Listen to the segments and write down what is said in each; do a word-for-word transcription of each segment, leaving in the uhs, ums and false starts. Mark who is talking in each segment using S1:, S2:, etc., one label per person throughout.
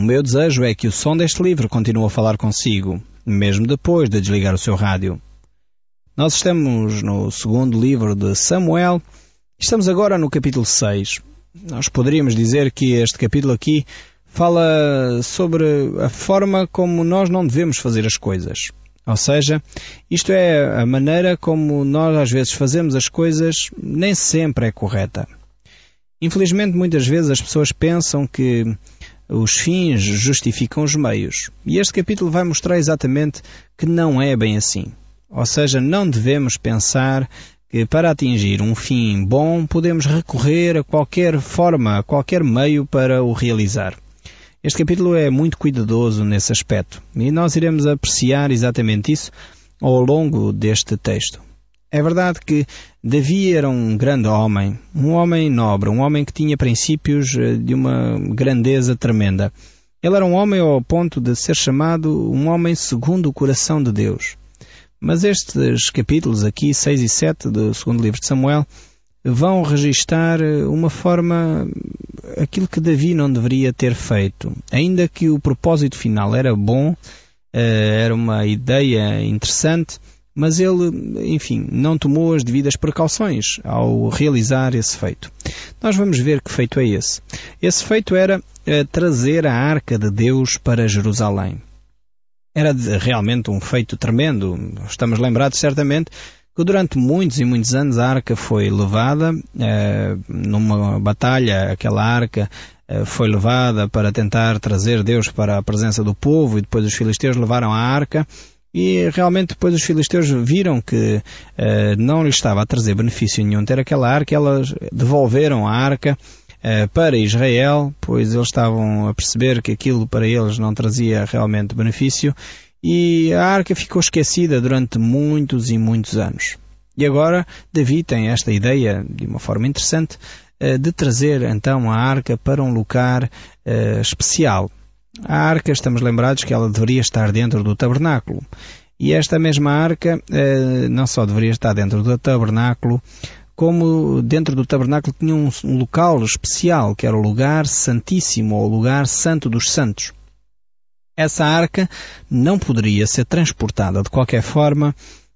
S1: O meu desejo é que o som deste livro continue a falar consigo, mesmo depois de desligar o seu rádio. Nós estamos no segundo livro de Samuel. Estamos agora no capítulo seis. Nós poderíamos dizer que este capítulo aqui fala sobre a forma como nós não devemos fazer as coisas. Ou seja, isto é a maneira como nós às vezes fazemos as coisas nem sempre é correta. Infelizmente, muitas vezes as pessoas pensam que os fins justificam os meios. E este capítulo vai mostrar exatamente que não é bem assim. Ou seja, não devemos pensar que para atingir um fim bom podemos recorrer a qualquer forma, a qualquer meio para o realizar. Este capítulo é muito cuidadoso nesse aspecto e nós iremos apreciar exatamente isso ao longo deste texto. É verdade que Davi era um grande homem, um homem nobre, um homem que tinha princípios de uma grandeza tremenda. Ele era um homem ao ponto de ser chamado um homem segundo o coração de Deus. Mas estes capítulos aqui, seis e sete do segundo livro de Samuel, vão registar uma forma, aquilo que Davi não deveria ter feito. Ainda que o propósito final era bom, era uma ideia interessante, mas ele, enfim, não tomou as devidas precauções ao realizar esse feito. Nós vamos ver que feito é esse. Esse feito era trazer a Arca de Deus para Jerusalém. Era realmente um feito tremendo. Estamos lembrados certamente que durante muitos e muitos anos a arca foi levada, eh, numa batalha, aquela arca eh, foi levada para tentar trazer Deus para a presença do povo, e depois os filisteus levaram a arca, e realmente depois os filisteus viram que eh, não lhes estava a trazer benefício nenhum ter aquela arca. Elas devolveram a arca eh, para Israel, pois eles estavam a perceber que aquilo para eles não trazia realmente benefício. E a arca ficou esquecida durante muitos e muitos anos. E agora Davi tem esta ideia, de uma forma interessante, de trazer então a arca para um lugar uh, especial. A arca, estamos lembrados que ela deveria estar dentro do tabernáculo. E esta mesma arca uh, não só deveria estar dentro do tabernáculo, como dentro do tabernáculo tinha um, um local especial, que era o lugar santíssimo, ou o lugar santo dos santos. Essa arca não poderia ser transportada de qualquer forma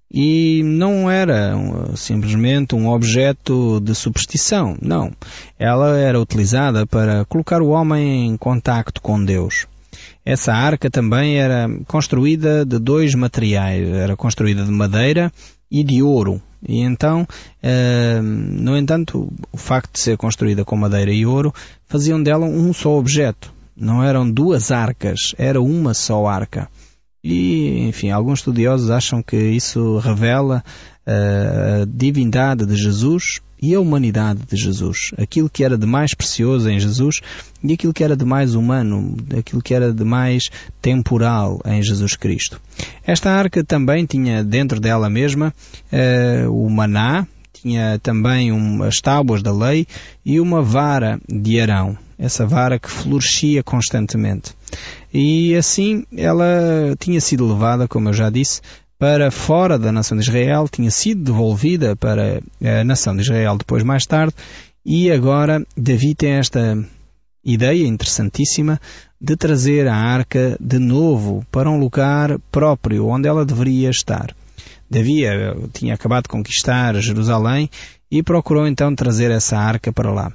S1: e não era simplesmente um objeto de superstição, não. Ela era utilizada para colocar o homem em contacto com Deus. Essa arca também era construída de dois materiais, era construída de madeira e de ouro. E então, uh, no entanto, o facto de ser construída com madeira e ouro faziam dela um só objeto. Não eram duas arcas, era uma só arca. E, enfim, alguns estudiosos acham que isso revela uh, a divindade de Jesus e a humanidade de Jesus. Aquilo que era de mais precioso em Jesus e aquilo que era de mais humano, aquilo que era de mais temporal em Jesus Cristo. Esta arca também tinha dentro dela mesma uh, o maná, tinha também um, as tábuas da lei e uma vara de Arão. Essa vara que florescia constantemente. E assim ela tinha sido levada, como eu já disse, para fora da nação de Israel, tinha sido devolvida para a nação de Israel depois mais tarde, e agora Davi tem esta ideia interessantíssima de trazer a arca de novo para um lugar próprio, onde ela deveria estar. Davi tinha acabado de conquistar Jerusalém e procurou então trazer essa arca para lá.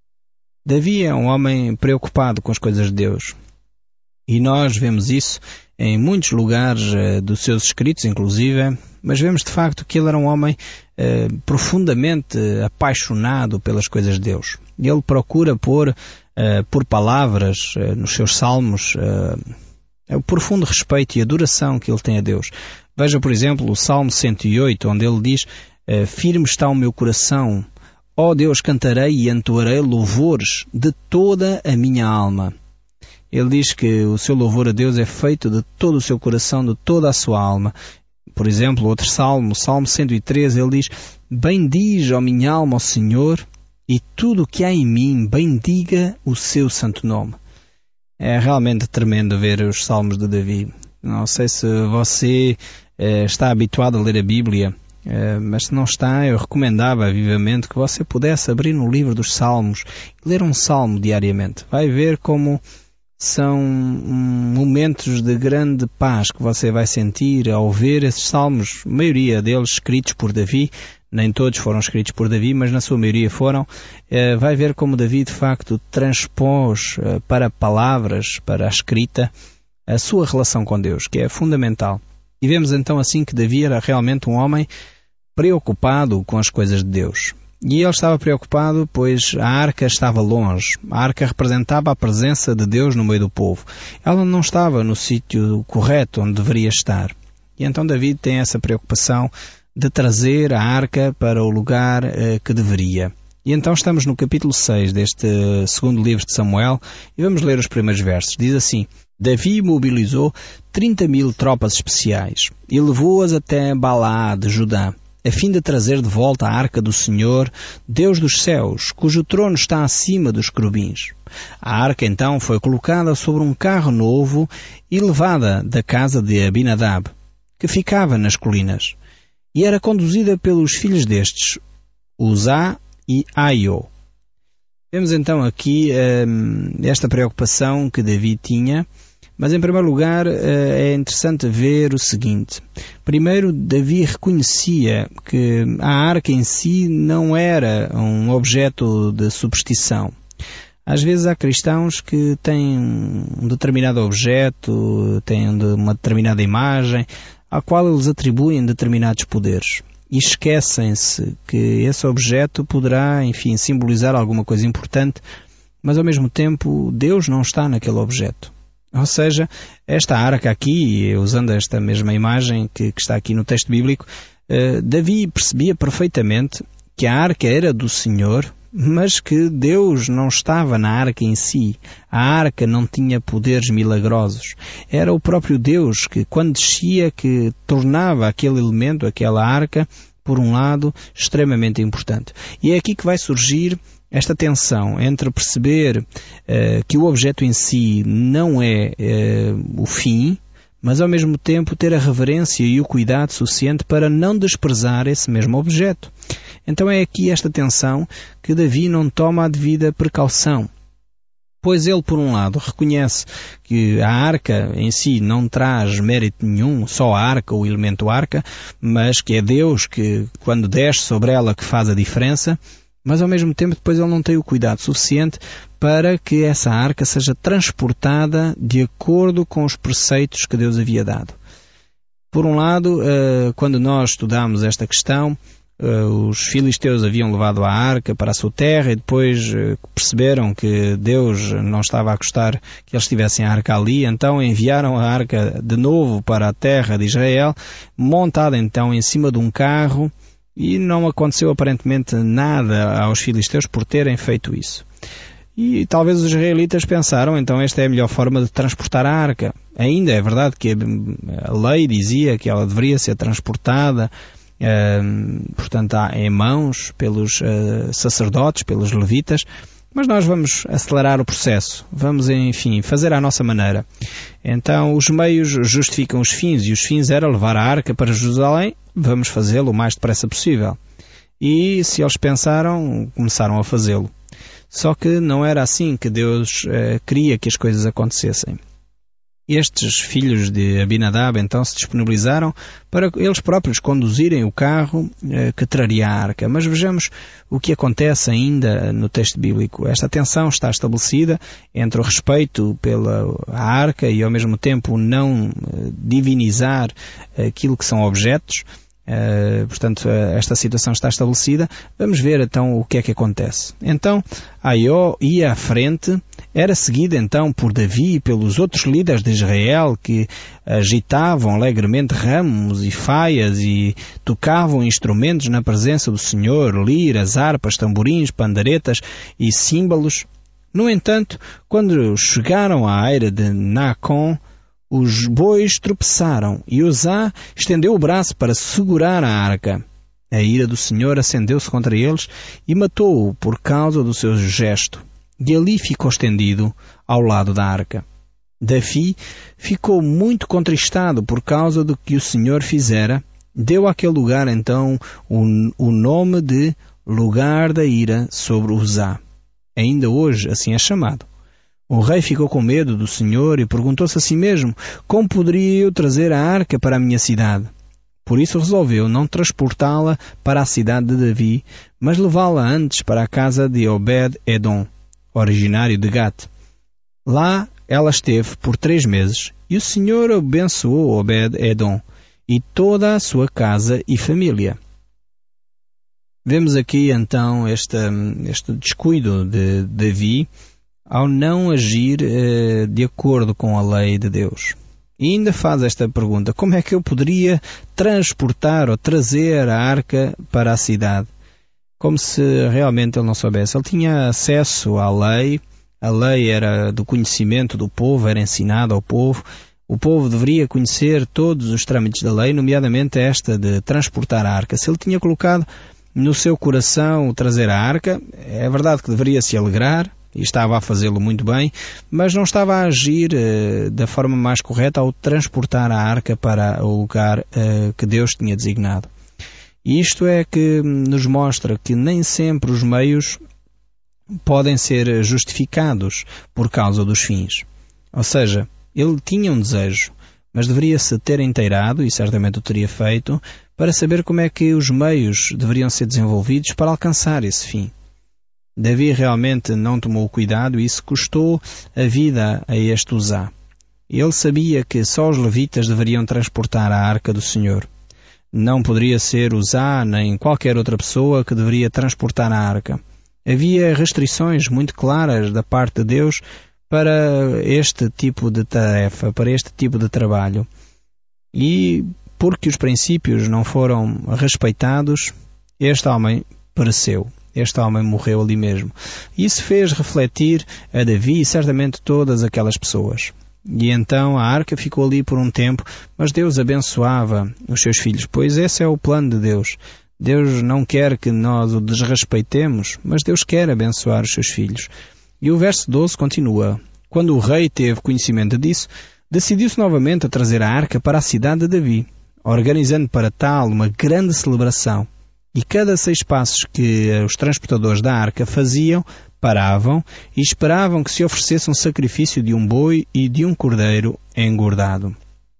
S1: Davi é um homem preocupado com as coisas de Deus. E nós vemos isso em muitos lugares uh, dos seus escritos, inclusive, mas vemos de facto que ele era um homem uh, profundamente apaixonado pelas coisas de Deus. Ele procura pôr, uh, por palavras, uh, nos seus salmos, uh, o profundo respeito e adoração que ele tem a Deus. Veja, por exemplo, o Salmo cento e oito, onde ele diz: uh, firme está o meu coração, ó Deus, cantarei e entoarei louvores de toda a minha alma. Ele diz que o seu louvor a Deus é feito de todo o seu coração, de toda a sua alma. Por exemplo, outro salmo, o Salmo cento e treze, ele diz: bendize, ó minha alma, ao Senhor, e tudo o que há em mim, bendiga o seu santo nome. É realmente tremendo ver os salmos de Davi. Não sei se você eh, está habituado a ler a Bíblia, eh, mas se não está, eu recomendava vivamente que você pudesse abrir no livro dos salmos e ler um salmo diariamente. Vai ver como são momentos de grande paz que você vai sentir ao ver esses salmos, a maioria deles escritos por Davi. Nem todos foram escritos por Davi, mas na sua maioria foram. Vai ver como Davi, de facto, transpôs para palavras, para a escrita, a sua relação com Deus, que é fundamental. E vemos então assim que Davi era realmente um homem preocupado com as coisas de Deus. E ele estava preocupado, pois a arca estava longe. A arca representava a presença de Deus no meio do povo. Ela não estava no sítio correto onde deveria estar. E então Davi tem essa preocupação de trazer a arca para o lugar eh, que deveria. E então estamos no capítulo seis deste segundo livro de Samuel e vamos ler os primeiros versos. Diz assim: Davi mobilizou trinta mil tropas especiais e levou-as até Balá de Judá, a fim de trazer de volta a arca do Senhor, Deus dos céus, cujo trono está acima dos querubins. A arca então foi colocada sobre um carro novo e levada da casa de Abinadab, que ficava nas colinas, e era conduzida pelos filhos destes, Uzá e Aiô. Vemos então aqui hum, esta preocupação que Davi tinha, mas em primeiro lugar é interessante ver o seguinte. Primeiro, Davi reconhecia que a arca em si não era um objeto de superstição. Às vezes há cristãos que têm um determinado objeto, têm uma determinada imagem, à qual eles atribuem determinados poderes. E esquecem-se que esse objeto poderá, enfim, simbolizar alguma coisa importante, mas ao mesmo tempo Deus não está naquele objeto. Ou seja, esta arca aqui, usando esta mesma imagem que, que está aqui no texto bíblico, eh, Davi percebia perfeitamente que a arca era do Senhor, mas que Deus não estava na arca em si. A arca não tinha poderes milagrosos. Era o próprio Deus que, quando descia, que tornava aquele elemento, aquela arca, por um lado, extremamente importante. E é aqui que vai surgir esta tensão entre perceber uh, que o objeto em si não é uh, o fim, mas ao mesmo tempo ter a reverência e o cuidado suficiente para não desprezar esse mesmo objeto. Então é aqui esta tensão que Davi não toma a devida precaução. Pois ele, por um lado, reconhece que a arca em si não traz mérito nenhum, só a arca, o elemento arca, mas que é Deus que, quando desce sobre ela, que faz a diferença, mas ao mesmo tempo depois ele não tem o cuidado suficiente para que essa arca seja transportada de acordo com os preceitos que Deus havia dado. Por um lado, quando nós estudamos esta questão, os filisteus haviam levado a arca para a sua terra e depois perceberam que Deus não estava a gostar que eles tivessem a arca ali, então enviaram a arca de novo para a terra de Israel, montada então em cima de um carro, e não aconteceu aparentemente nada aos filisteus por terem feito isso. E talvez os israelitas pensaram, então esta é a melhor forma de transportar a arca. Ainda é verdade que a lei dizia que ela deveria ser transportada Uh, portanto, em mãos pelos uh, sacerdotes, pelos levitas, mas nós vamos acelerar o processo, vamos, enfim, fazer à nossa maneira. Então, os meios justificam os fins, e os fins era levar a arca para Jerusalém, vamos fazê-lo o mais depressa possível. E, se eles pensaram, começaram a fazê-lo. Só que não era assim que Deus uh, queria que as coisas acontecessem. Estes filhos de Abinadab então se disponibilizaram para eles próprios conduzirem o carro eh, que traria a arca. Mas vejamos o que acontece ainda no texto bíblico. Esta tensão está estabelecida entre o respeito pela arca e ao mesmo tempo não eh, divinizar aquilo que são objetos. Uh, portanto, uh, esta situação está estabelecida. Vamos ver então o que é que acontece. Então, Aiô ia à frente, era seguida então por Davi e pelos outros líderes de Israel que agitavam alegremente ramos e faias e tocavam instrumentos na presença do Senhor, liras, harpas, tamborins, panderetas e símbolos. No entanto, quando chegaram à eira de Nacon, os bois tropeçaram e Uzá estendeu o braço para segurar a arca. A ira do Senhor acendeu-se contra eles e matou-o por causa do seu gesto. E ali ficou estendido ao lado da arca. Davi ficou muito contristado por causa do que o Senhor fizera. Deu àquele lugar então o, o nome de lugar da ira sobre Uzá. Ainda hoje assim é chamado. O rei ficou com medo do Senhor e perguntou-se a si mesmo: como poderia eu trazer a arca para a minha cidade? Por isso resolveu não transportá-la para a cidade de Davi, mas levá-la antes para a casa de Obed-Edom, originário de Gate. Lá ela esteve por três meses, e o Senhor abençoou Obed-Edom e toda a sua casa e família. Vemos aqui então este, este descuido de Davi ao não agir eh, de acordo com a lei de Deus. E ainda faz esta pergunta: como é que eu poderia transportar ou trazer a arca para a cidade? Como se realmente ele não soubesse. Ele tinha acesso à lei, a lei era do conhecimento do povo, era ensinada ao povo. O povo deveria conhecer todos os trâmites da lei, nomeadamente esta de transportar a arca. Se ele tinha colocado no seu coração o trazer a arca, é verdade que deveria se alegrar, e estava a fazê-lo muito bem, mas não estava a agir uh, da forma mais correta ao transportar a arca para o lugar uh, que Deus tinha designado. E isto é que nos mostra que nem sempre os meios podem ser justificados por causa dos fins. Ou seja, ele tinha um desejo, mas deveria-se ter inteirado, e certamente o teria feito, para saber como é que os meios deveriam ser desenvolvidos para alcançar esse fim. Davi realmente não tomou cuidado e isso custou a vida a este Uzá. Ele sabia que só os levitas deveriam transportar a arca do Senhor. Não poderia ser Uzá nem qualquer outra pessoa que deveria transportar a arca. Havia restrições muito claras da parte de Deus para este tipo de tarefa, para este tipo de trabalho. E porque os princípios não foram respeitados, este homem pereceu. Este homem morreu ali mesmo. Isso fez refletir a Davi e certamente todas aquelas pessoas. E então a arca ficou ali por um tempo, mas Deus abençoava os seus filhos, pois esse é o plano de Deus. Deus não quer que nós o desrespeitemos, mas Deus quer abençoar os seus filhos. E o verso doze continua: quando o rei teve conhecimento disso, decidiu-se novamente a trazer a arca para a cidade de Davi, organizando para tal uma grande celebração. E cada seis passos que os transportadores da arca faziam, paravam e esperavam que se oferecesse um sacrifício de um boi e de um cordeiro engordado.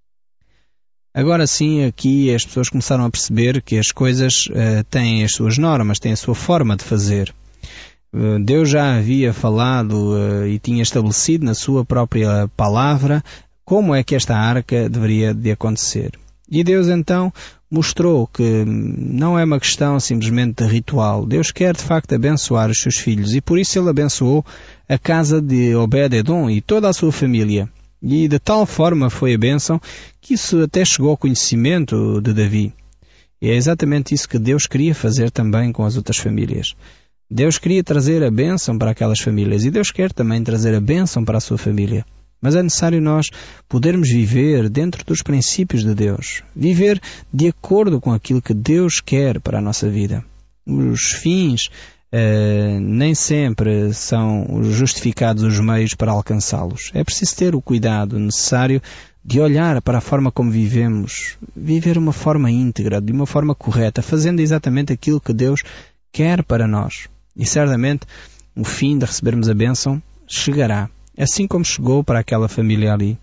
S1: Agora sim, aqui as pessoas começaram a perceber que as coisas uh, têm as suas normas, têm a sua forma de fazer. Uh, Deus já havia falado uh, e tinha estabelecido na sua própria palavra como é que esta arca deveria de acontecer. E Deus então mostrou que não é uma questão simplesmente de ritual. Deus quer de facto abençoar os seus filhos e por isso ele abençoou a casa de Obed-Edom e toda a sua família. E de tal forma foi a bênção que isso até chegou ao conhecimento de Davi. E é exatamente isso que Deus queria fazer também com as outras famílias. Deus queria trazer a bênção para aquelas famílias e Deus quer também trazer a bênção para a sua família. Mas é necessário nós podermos viver dentro dos princípios de Deus. Viver de acordo com aquilo que Deus quer para a nossa vida. Os fins eh, nem sempre são justificados os meios para alcançá-los. É preciso ter o cuidado necessário de olhar para a forma como vivemos. Viver de uma forma íntegra, de uma forma correta, fazendo exatamente aquilo que Deus quer para nós. E certamente o fim de recebermos a bênção chegará. Assim como chegou para aquela família ali.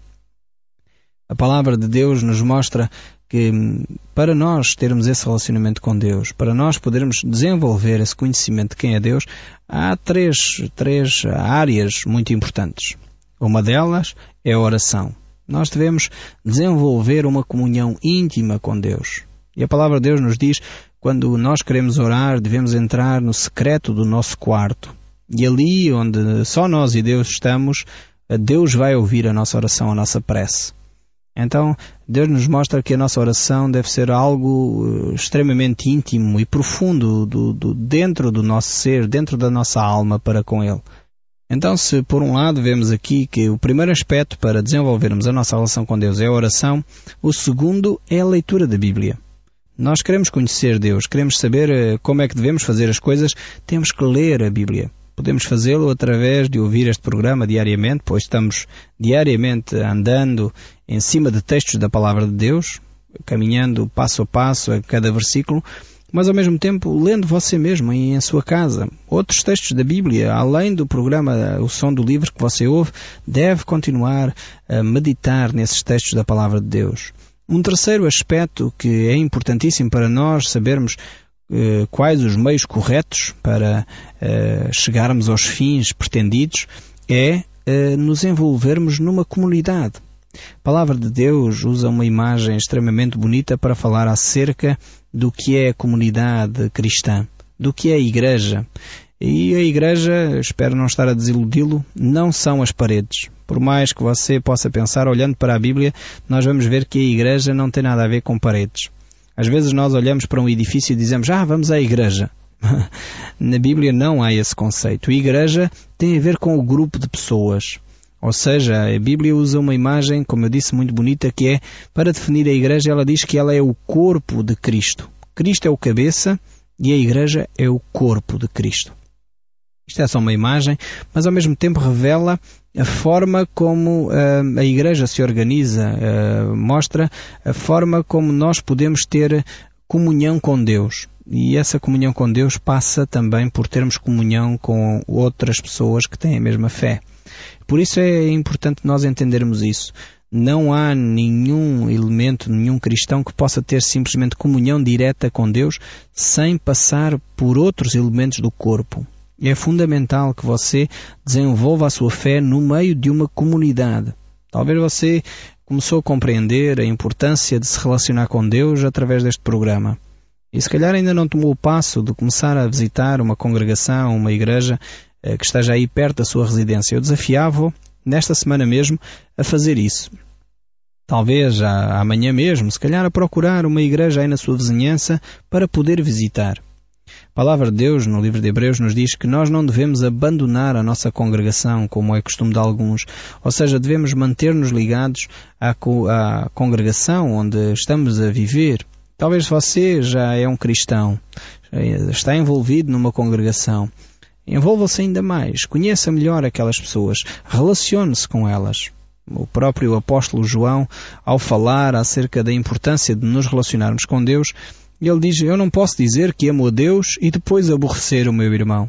S1: A palavra de Deus nos mostra que para nós termos esse relacionamento com Deus, para nós podermos desenvolver esse conhecimento de quem é Deus, há três, três áreas muito importantes. Uma delas é a oração. Nós devemos desenvolver uma comunhão íntima com Deus. E a palavra de Deus nos diz, quando nós queremos orar, devemos entrar no secreto do nosso quarto. E ali onde só nós e Deus estamos, Deus vai ouvir a nossa oração, a nossa prece. Então, Deus nos mostra que a nossa oração deve ser algo extremamente íntimo e profundo do, do, dentro do nosso ser, dentro da nossa alma para com Ele. Então, se por um lado vemos aqui que o primeiro aspecto para desenvolvermos a nossa relação com Deus é a oração, o segundo é a leitura da Bíblia. Nós queremos conhecer Deus, queremos saber como é que devemos fazer as coisas, temos que ler a Bíblia. Podemos fazê-lo através de ouvir este programa diariamente, pois estamos diariamente andando em cima de textos da Palavra de Deus, caminhando passo a passo a cada versículo, mas ao mesmo tempo lendo você mesmo em sua casa. Outros textos da Bíblia, além do programa O Som do Livro que você ouve, deve continuar a meditar nesses textos da Palavra de Deus. Um terceiro aspecto que é importantíssimo para nós sabermos eh, quais os meios corretos para eh, chegarmos aos fins pretendidos é eh, nos envolvermos numa comunidade. A Palavra de Deus usa uma imagem extremamente bonita para falar acerca do que é a comunidade cristã, do que é a igreja. E a igreja, espero não estar a desiludi-lo, não são as paredes. Por mais que você possa pensar, olhando para a Bíblia, nós vamos ver que a igreja não tem nada a ver com paredes. Às vezes nós olhamos para um edifício e dizemos, ah, vamos à igreja. Na Bíblia não há esse conceito. A igreja tem a ver com o grupo de pessoas. Ou seja, a Bíblia usa uma imagem, como eu disse, muito bonita, que é, para definir a igreja, ela diz que ela é o corpo de Cristo. Cristo é o cabeça e a igreja é o corpo de Cristo. Isto é só uma imagem, mas ao mesmo tempo revela a forma como uh, a igreja se organiza, uh, mostra a forma como nós podemos ter comunhão com Deus. E essa comunhão com Deus passa também por termos comunhão com outras pessoas que têm a mesma fé. Por isso é importante nós entendermos isso. Não há nenhum elemento, nenhum cristão que possa ter simplesmente comunhão direta com Deus sem passar por outros elementos do corpo. É fundamental que você desenvolva a sua fé no meio de uma comunidade. Talvez você começou a compreender a importância de se relacionar com Deus através deste programa. E se calhar ainda não tomou o passo de começar a visitar uma congregação, uma igreja que esteja aí perto da sua residência. Eu desafiava-o, nesta semana mesmo, a fazer isso. Talvez já amanhã mesmo, se calhar a procurar uma igreja aí na sua vizinhança para poder visitar. A Palavra de Deus, no livro de Hebreus, nos diz que nós não devemos abandonar a nossa congregação, como é costume de alguns. Ou seja, devemos manter-nos ligados à, co- à congregação onde estamos a viver. Talvez você já é um cristão, está envolvido numa congregação. Envolva-se ainda mais, conheça melhor aquelas pessoas, relacione-se com elas. O próprio apóstolo João, ao falar acerca da importância de nos relacionarmos com Deus, ele diz, eu não posso dizer que amo a Deus e depois aborrecer o meu irmão.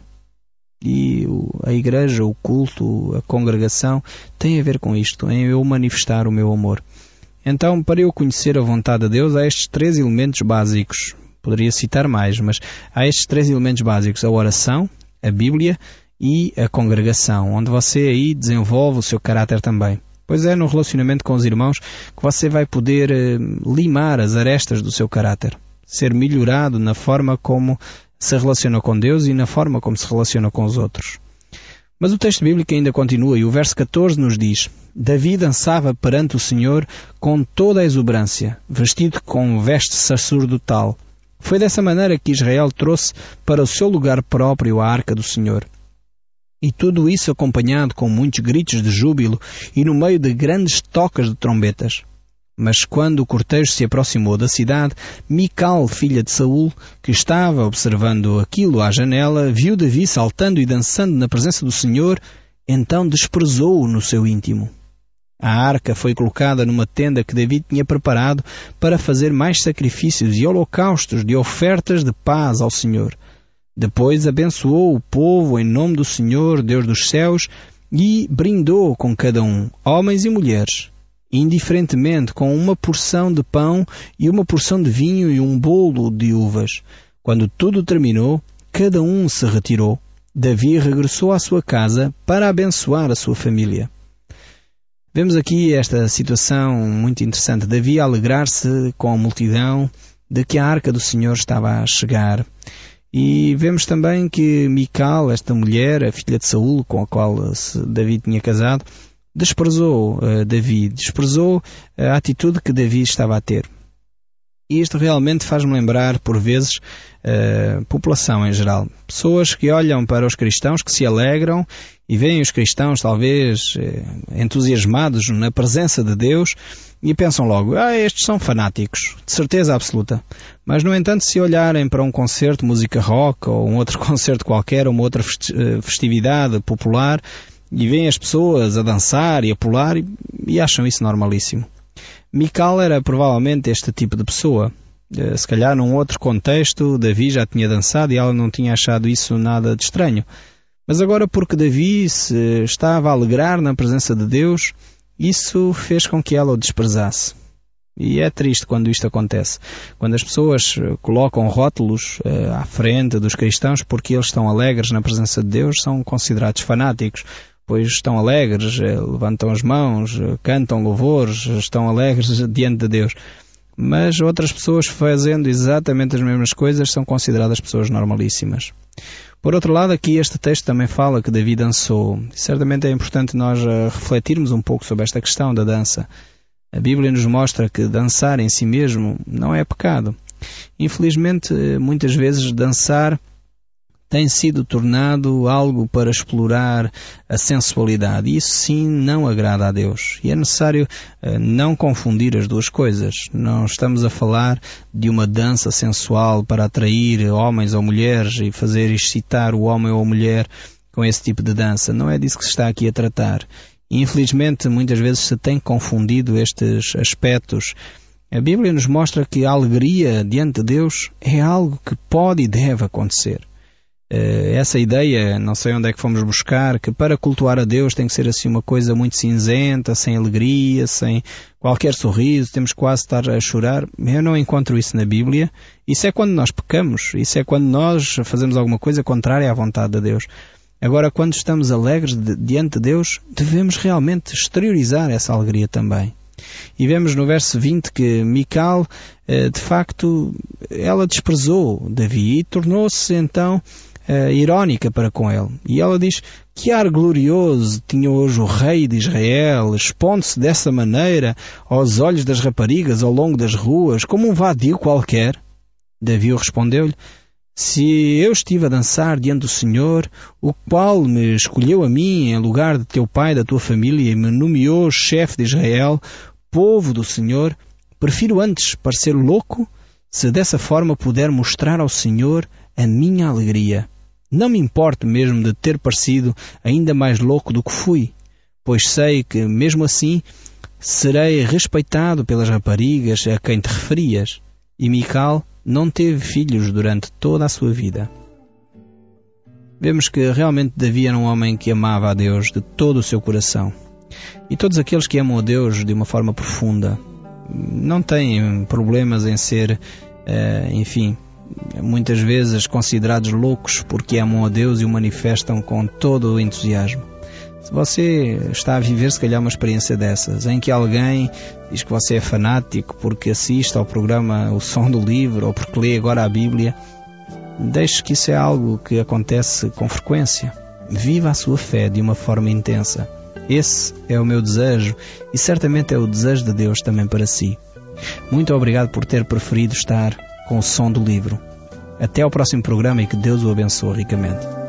S1: E a igreja, o culto, a congregação tem a ver com isto, em eu manifestar o meu amor. Então, para eu conhecer a vontade de Deus, há estes três elementos básicos. Poderia citar mais, mas há estes três elementos básicos, a oração, a Bíblia e a congregação, onde você aí desenvolve o seu caráter também. Pois é no relacionamento com os irmãos que você vai poder eh, limar as arestas do seu caráter, ser melhorado na forma como se relaciona com Deus e na forma como se relaciona com os outros. Mas o texto bíblico ainda continua e o verso catorze nos diz, Davi dançava perante o Senhor com toda a exuberância, vestido com veste sacerdotal. Foi dessa maneira que Israel trouxe para o seu lugar próprio a arca do Senhor. E tudo isso acompanhado com muitos gritos de júbilo e no meio de grandes tocas de trombetas. Mas quando o cortejo se aproximou da cidade, Mical, filha de Saul, que estava observando aquilo à janela, viu Davi saltando e dançando na presença do Senhor, então desprezou-o no seu íntimo. A arca foi colocada numa tenda que Davi tinha preparado para fazer mais sacrifícios e holocaustos de ofertas de paz ao Senhor. Depois abençoou o povo em nome do Senhor, Deus dos céus, e brindou com cada um, homens e mulheres, indiferentemente com uma porção de pão e uma porção de vinho e um bolo de uvas. Quando tudo terminou, cada um se retirou. Davi regressou à sua casa para abençoar a sua família. Vemos aqui esta situação muito interessante. Davi a alegrar-se com a multidão de que a arca do Senhor estava a chegar. E vemos também que Mical, esta mulher, a filha de Saul, com a qual Davi tinha casado, desprezou uh, Davi, desprezou a atitude que Davi estava a ter. E isto realmente faz-me lembrar, por vezes, a população em geral. Pessoas que olham para os cristãos, que se alegram e veem os cristãos, talvez, entusiasmados na presença de Deus e pensam logo, ah, estes são fanáticos, de certeza absoluta. Mas, no entanto, se olharem para um concerto de música rock ou um outro concerto qualquer, ou uma outra festividade popular, e veem as pessoas a dançar e a pular e, e acham isso normalíssimo. Mical era provavelmente este tipo de pessoa. Se calhar num outro contexto, Davi já tinha dançado e ela não tinha achado isso nada de estranho. Mas agora, porque Davi se estava a alegrar na presença de Deus, isso fez com que ela o desprezasse. E é triste quando isto acontece. Quando as pessoas colocam rótulos uh, à frente dos cristãos porque eles estão alegres na presença de Deus, são considerados fanáticos, pois estão alegres, uh, levantam as mãos, uh, cantam louvores, estão alegres diante de Deus. Mas outras pessoas fazendo exatamente as mesmas coisas são consideradas pessoas normalíssimas. Por outro lado, aqui este texto também fala que Davi dançou. E certamente é importante nós uh, refletirmos um pouco sobre esta questão da dança. A Bíblia nos mostra que dançar em si mesmo não é pecado. Infelizmente, muitas vezes dançar tem sido tornado algo para explorar a sensualidade. E isso sim não agrada a Deus. E é necessário uh, não confundir as duas coisas. Não estamos a falar de uma dança sensual para atrair homens ou mulheres e fazer excitar o homem ou a mulher com esse tipo de dança. Não é disso que se está aqui a tratar. Infelizmente, muitas vezes se tem confundido estes aspectos. A Bíblia nos mostra que a alegria diante de Deus é algo que pode e deve acontecer. Essa ideia, não sei onde é que fomos buscar, que para cultuar a Deus tem que ser assim uma coisa muito cinzenta, sem alegria, sem qualquer sorriso, temos quase de estar a chorar. Eu não encontro isso na Bíblia. Isso é quando nós pecamos, isso é quando nós fazemos alguma coisa contrária à vontade de Deus. Agora, quando estamos alegres de, diante de Deus, devemos realmente exteriorizar essa alegria também. E vemos no verso vinte que Mical, de facto, ela desprezou Davi e tornou-se então irónica para com ele. E ela diz: que ar glorioso tinha hoje o rei de Israel, expondo-se dessa maneira aos olhos das raparigas ao longo das ruas, como um vadio qualquer. Davi respondeu-lhe: se eu estive a dançar diante do Senhor, o qual me escolheu a mim em lugar de teu pai e da tua família e me nomeou chefe de Israel, povo do Senhor, prefiro antes parecer louco, se dessa forma puder mostrar ao Senhor a minha alegria. Não me importo mesmo de ter parecido ainda mais louco do que fui, pois sei que, mesmo assim, serei respeitado pelas raparigas a quem te referias. E Mical não teve filhos durante toda a sua vida. Vemos que realmente Davi era um homem que amava a Deus de todo o seu coração. E todos aqueles que amam a Deus de uma forma profunda não têm problemas em ser, uh, enfim, muitas vezes considerados loucos porque amam a Deus e o manifestam com todo o entusiasmo. Se você está a viver, se calhar, uma experiência dessas, em que alguém diz que você é fanático porque assiste ao programa O Som do Livro ou porque lê agora a Bíblia, deixe que isso é algo que acontece com frequência. Viva a sua fé de uma forma intensa. Esse é o meu desejo e certamente é o desejo de Deus também para si. Muito obrigado por ter preferido estar com o Som do Livro. Até ao próximo programa e que Deus o abençoe ricamente.